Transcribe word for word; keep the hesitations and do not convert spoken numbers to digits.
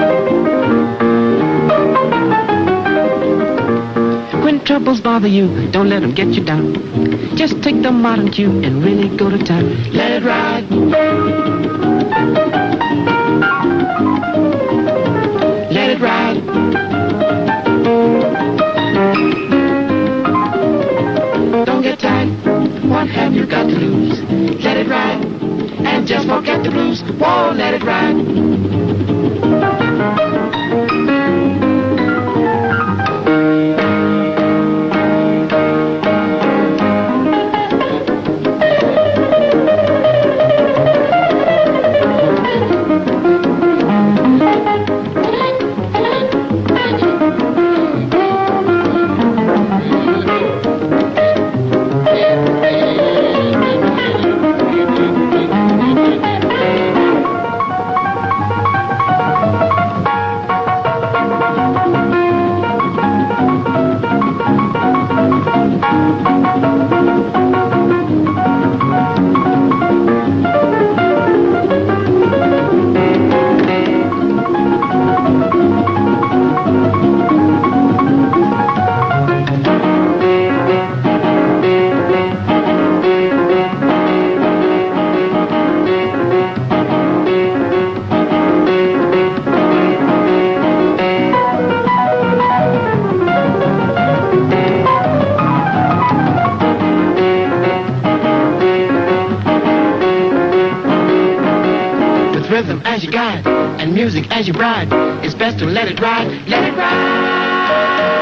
When troubles bother you, don't let them get you down. Just take the modern cue and really go to town. Let it ride. Let it ride. Don't get tired. What have you got to lose? Let it ride. And just forget the blues. Whoa, let it ride. Rhythm as your guide and music as your bride. It's best to let it ride, let it ride.